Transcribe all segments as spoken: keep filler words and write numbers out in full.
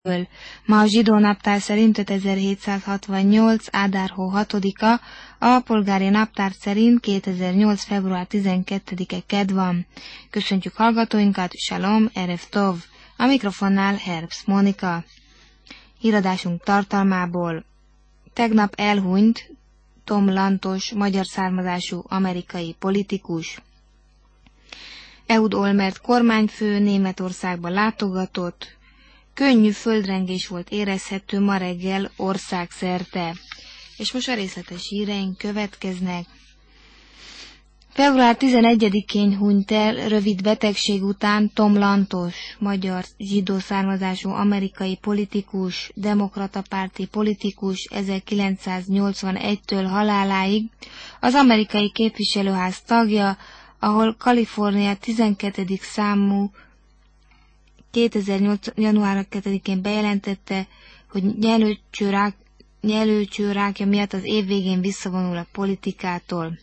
Ma a zsidó naptár szerint ötezer-hétszázhatvannyolc. Ádár hó hatodika, a polgári naptár szerint kétezer-nyolc. február tizenkettedike kedd van. Köszöntjük hallgatóinkat, Shalom, Erev Tov. A mikrofonnál Herbst Mónika. Híradásunk tartalmából: tegnap elhunyt Tom Lantos, magyar származású amerikai politikus. Ehud Olmert kormányfő Németországba látogatott. Könnyű földrengés volt érezhető ma reggel országszerte. És most a részletes híreink következnek. február tizenegyedikén hunyt el rövid betegség után Tom Lantos, magyar zsidó származású amerikai politikus, demokrata párti politikus ezerkilencszáznyolcvanegytől haláláig az amerikai képviselőház tagja, ahol Kalifornia tizenkettedik számú kétezer-nyolc. január kettedikén bejelentette, hogy nyelőcsőrák, nyelőcsőrákja miatt az év végén visszavonul a politikától.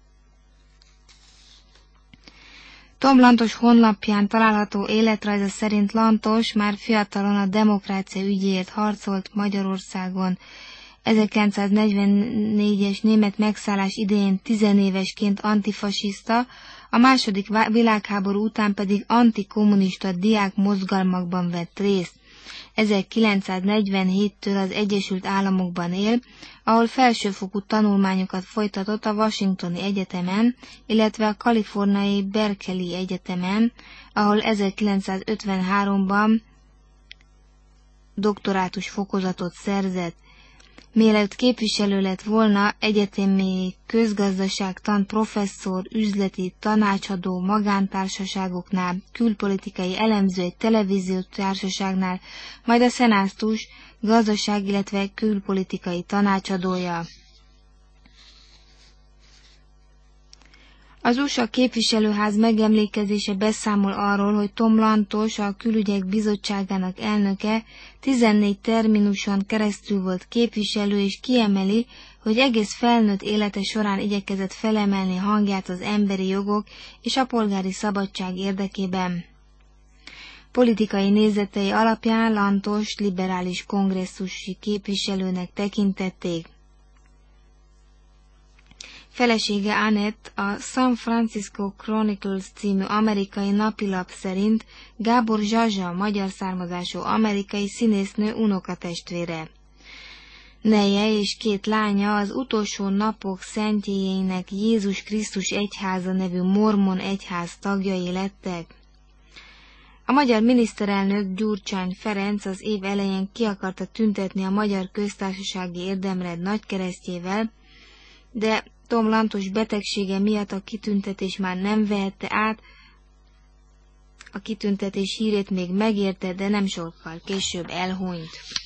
Tom Lantos honlapján található életrajza szerint Lantos már fiatalon a demokrácia ügyéért harcolt Magyarországon. ezerkilencszáznegyvennégyes német megszállás idején tizenévesként antifasiszta, a második világháború után pedig antikommunista diák mozgalmakban vett részt. ezerkilencszáznegyvenhéttől az Egyesült Államokban él, ahol felsőfokú tanulmányokat folytatott a Washingtoni Egyetemen, illetve a kaliforniai Berkeley Egyetemen, ahol ezerkilencszázötvenháromban doktorátus fokozatot szerzett. Mielőtt képviselő lett volna, egyetemi közgazdaságtan professzor, üzleti tanácsadó magántársaságoknál, külpolitikai elemző egy televíziós társaságnál, majd a szenátus gazdaság, illetve külpolitikai tanácsadója. Az u es á képviselőház megemlékezése beszámol arról, hogy Tom Lantos, a Külügyek Bizottságának elnöke, tizennégy terminuson keresztül volt képviselő, és kiemeli, hogy egész felnőtt élete során igyekezett felemelni hangját az emberi jogok és a polgári szabadság érdekében. Politikai nézetei alapján Lantos liberális kongresszusi képviselőnek tekintették. Felesége Annette a San Francisco Chronicles című amerikai napilap szerint Gábor Zsazsa, magyar származású amerikai színésznő unokatestvére. Neje és két lánya az utolsó napok szentjéjének Jézus Krisztus Egyháza nevű mormon egyház tagjai lettek. A magyar miniszterelnök Gyurcsány Ferenc az év elején ki akarta tüntetni a Magyar Köztársasági Érdemrend nagykeresztjével, de Tom Lantos betegsége miatt a kitüntetés már nem vehette át, a kitüntetés hírét még megérte, de nem sokkal később elhunyt.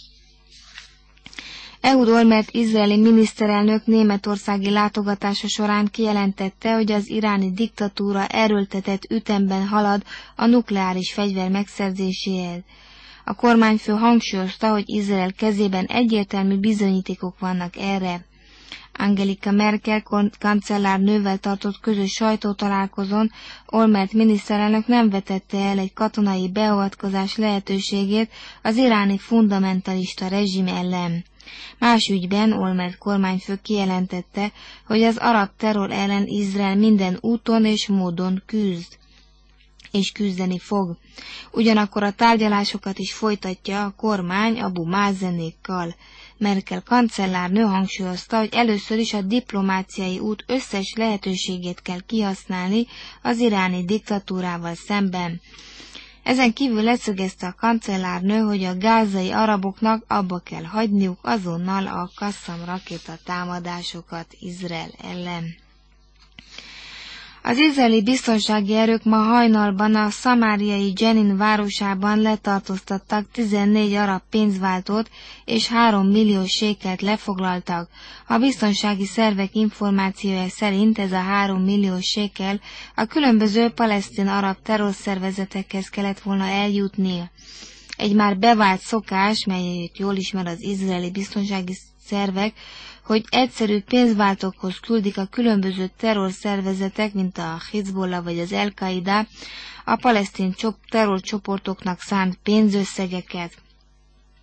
Ehud Olmert izraeli miniszterelnök németországi látogatása során kijelentette, hogy az iráni diktatúra erőltetett ütemben halad a nukleáris fegyver megszerzéséhez. A kormányfő hangsúlyozta, hogy Izrael kezében egyértelmű bizonyítékok vannak erre. Angelika Merkel kancellárnővel tartott közös sajtótalálkozón Olmert miniszterelnök nem vetette el egy katonai beavatkozás lehetőségét az iráni fundamentalista rezsim ellen. Más ügyben Olmert kormányfő kijelentette, hogy az arab terror ellen Izrael minden úton és módon küzd, és küzdeni fog. Ugyanakkor a tárgyalásokat is folytatja a kormány Abu Mázenékkal. Merkel kancellárnő hangsúlyozta, hogy először is a diplomáciai út összes lehetőségét kell kihasználni az iráni diktatúrával szemben. Ezen kívül leszögezte a kancellárnő, hogy a gázai araboknak abba kell hagyniuk azonnal a Qassam rakéta támadásokat Izrael ellen. Az izraeli biztonsági erők ma hajnalban a szamáriai Jenin városában letartóztattak tizennégy arab pénzváltót és három millió sékelt lefoglaltak. A biztonsági szervek információja szerint ez a három millió sékel a különböző palesztin arab terrorszervezetekhez kellett volna eljutnia. Egy már bevált szokás, melyet jól ismer az izraeli biztonsági szervek, hogy egyszerű pénzváltókhoz küldik a különböző terrorszervezetek, mint a Hizbollah vagy az El-Qaida, a palesztin terrorcsoportoknak szánt pénzösszegeket.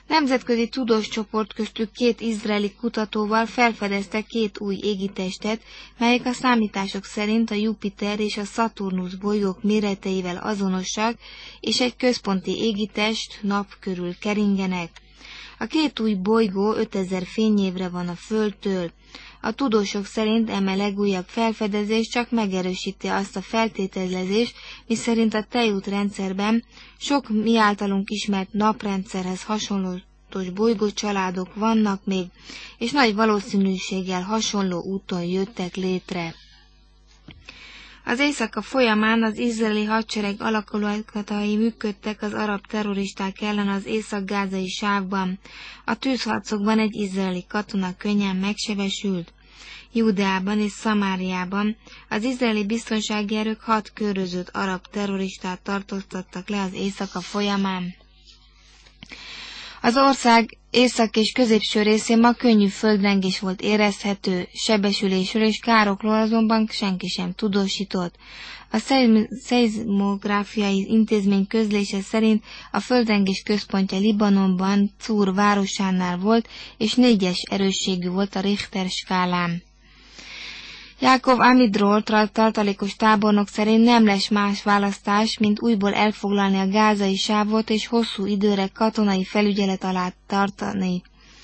Nemzetközi tudós csoport, köztük két izraeli kutatóval felfedeztek két új égitestet, melyek a számítások szerint a Jupiter és a Szaturnusz bolygók méreteivel azonosak, és egy központi égitest nap körül keringenek. A két új bolygó ötezer fényévre van a Földtől. A tudósok szerint eme legújabb felfedezés csak megerősíti azt a feltételezést, miszerint a tejútrendszerben sok mi általunk ismert naprendszerhez hasonlatos bolygócsaládok vannak még, és nagy valószínűséggel hasonló úton jöttek létre. Az éjszaka folyamán az izraeli hadsereg alakulatai működtek az arab terroristák ellen az észak-gázai sávban. A tűzharcokban egy izraeli katona könnyen megsebesült. Júdeában és Szamáriában az izraeli biztonsági erők hat körözött arab terroristát tartóztattak le az éjszaka folyamán. Az ország észak és középső részén ma könnyű földrengés volt érezhető, sebesülésről és károkról azonban senki sem tudósított. A szeizmográfiai intézmény közlése szerint a földrengés központja Libanonban, Cúr városánál volt, és négyes erősségű volt a Richter skálán. Jákov Amidról tartalékos tábornok szerint nem lesz más választás, mint újból elfoglalni a gázai sávot és hosszú időre katonai felügyelet alá tartani.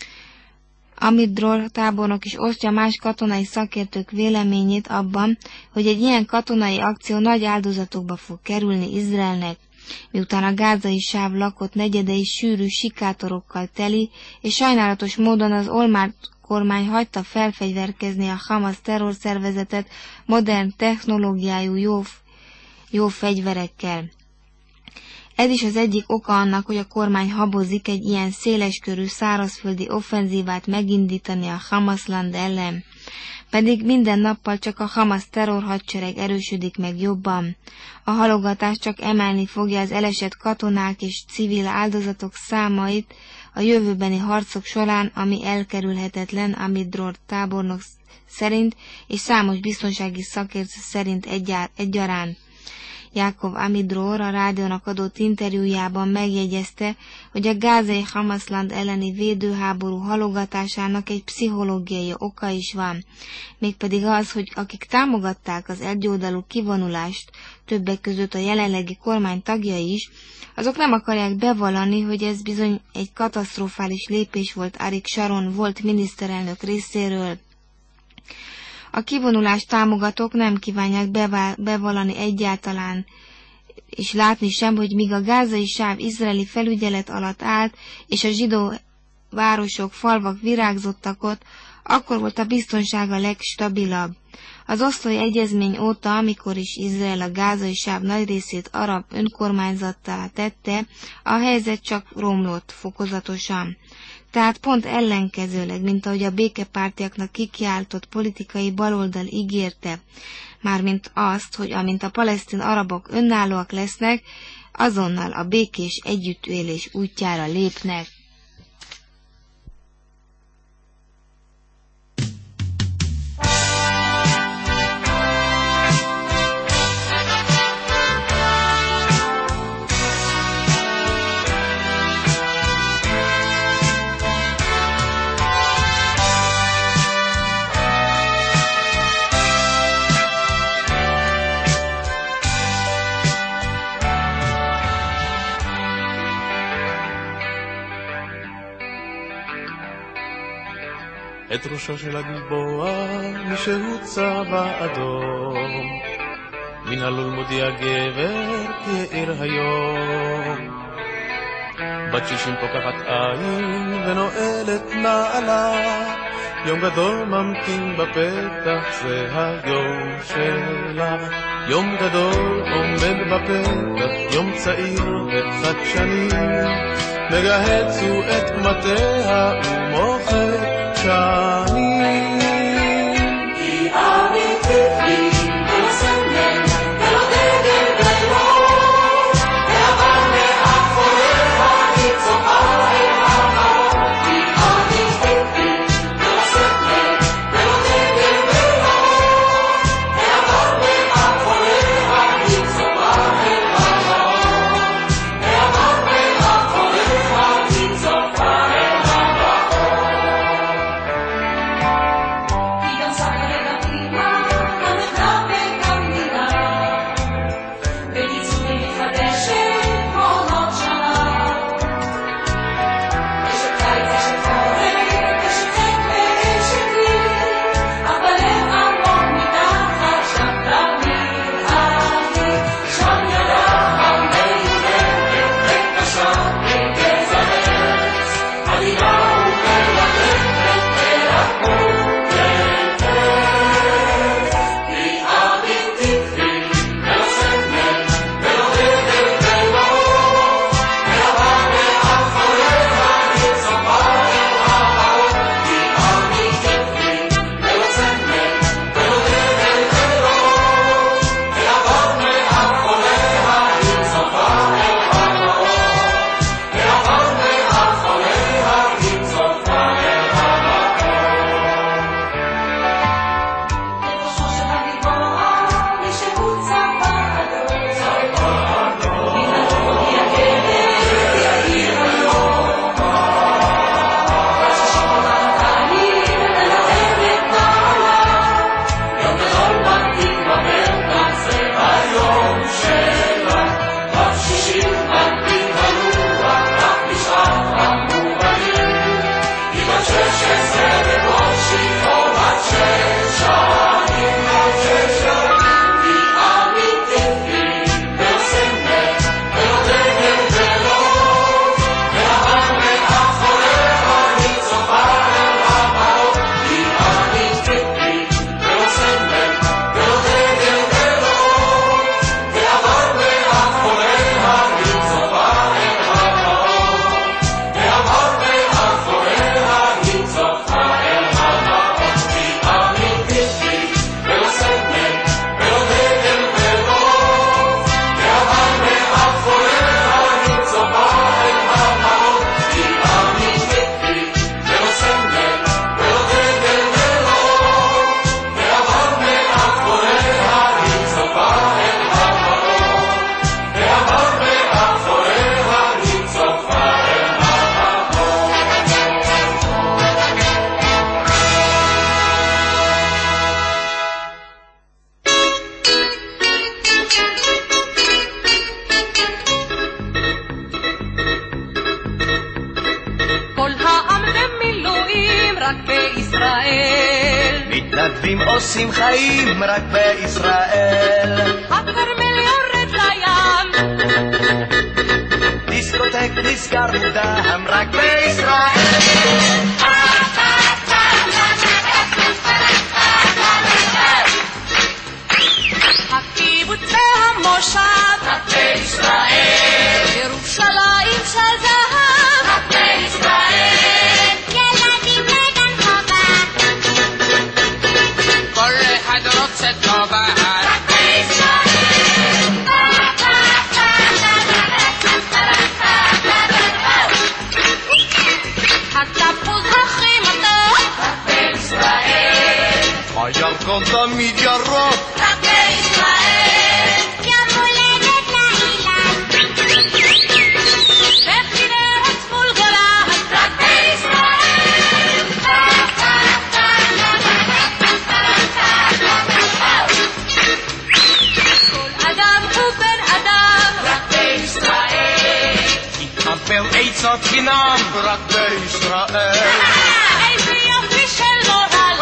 Amidról tábornok is osztja más katonai szakértők véleményét abban, hogy egy ilyen katonai akció nagy áldozatokba fog kerülni Izraelnek. Miután a gázai sáv lakott negyedei sűrű sikátorokkal teli, és sajnálatos módon az Olmár kormány hagyta felfegyverkezni a Hamas terrorszervezetet modern technológiájú jó, jó fegyverekkel. Ez is az egyik oka annak, hogy a kormány habozik egy ilyen széleskörű szárazföldi offenzívát megindítani a Hamasland ellen. Pedig minden nappal csak a Hamas terrorhadsereg erősödik meg jobban. A halogatás csak emelni fogja az elesett katonák és civil áldozatok számait a jövőbeni harcok során, ami elkerülhetetlen, amit Dror tábornok szerint és számos biztonsági szakértő szerint egyaránt. Jákov Amidror a rádiónak adott interjújában megjegyezte, hogy a gázai Hamasland elleni védőháború halogatásának egy pszichológiai oka is van, mégpedig az, hogy akik támogatták az egyoldalú kivonulást, többek között a jelenlegi kormány tagjai is, azok nem akarják bevallani, hogy ez bizony egy katasztrofális lépés volt Arik Sharon volt miniszterelnök részéről. A kivonulást támogatók nem kívánják bevallani egyáltalán, és látni sem, hogy míg a gázai sáv izraeli felügyelet alatt állt, és a zsidó városok, falvak virágzottak ott, akkor volt a biztonság a legstabilabb. Az oszlói egyezmény óta, amikor is Izrael a gázai sáv nagy részét arab önkormányzattá tette, a helyzet csak romlott fokozatosan. Tehát pont ellenkezőleg, mint ahogy a békepártiaknak kikiáltott politikai baloldal ígérte, mármint azt, hogy amint a palesztin arabok önállóak lesznek, azonnal a békés együttélés útjára lépnek. את ראשו של הגלבוע מישהו צבע אדום מן הלול מודיע גבר כי העיר היום בת שישים פוקחת עין ונועלת נעלה יום גדול ממתין בפתח זה היום שלה יום גדול עומד בפתח יום צעיר וחדשני מגהץ הוא את קמטיה ומוחק שנים היא אמיתית לי ולסמן ולא דגל ולא אבל מאחוריך היא צוחה אל המרום היא אמיתית לי ולסמן ולא דגל ולא אבל מאחוריך היא צוחה אל המרום אבל מאחוריך היא צוחה רק בישראל. מתנדבים עושים חיים רק בישראל. הכרמל יורד לים, דיסקוטק נסגר מוקדם רק בישראל. הקיבוץ והמושב רק בישראל. ירושלים של זהב רק בישראל. ילדים בגן חובה, כל אחד רוצה טובה רק בישראל. התפוז הכי מתוק רק בישראל. הירקון תמיד ירוק רק בישראל. יום הולדת לאילן, וכנרת מול גולן רק בישראל. כל אדם הוא בן אדם רק בישראל. התקבל עצות חינם רק בישראל. איזה יופי של מורל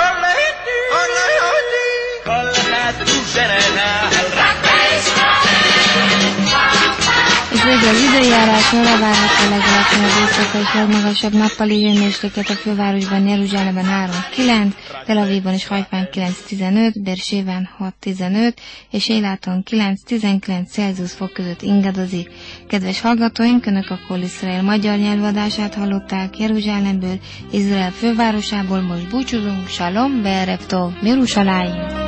כל אחד הוא ז'נרל רק biשראל. Ez reggel időjárásról a várható legalacsonyabb éjszakai legmagasabb nappali hőmérséklet a fővárosban, Jeruzsálemben három kilenc, Tel Avivban és Hajfán kilenc tizenöt, Bersében hat tizenöt, és Éláton kilenc tizenkilenc Celsius fok között ingadozik. Kedves hallgatóink, Önök a Kol Iszrael magyar nyelvadását hallották Jeruzsálemből, Izrael fővárosából. Most búcsúzunk, Shalom, Be'erev Tov, Yerushalayim.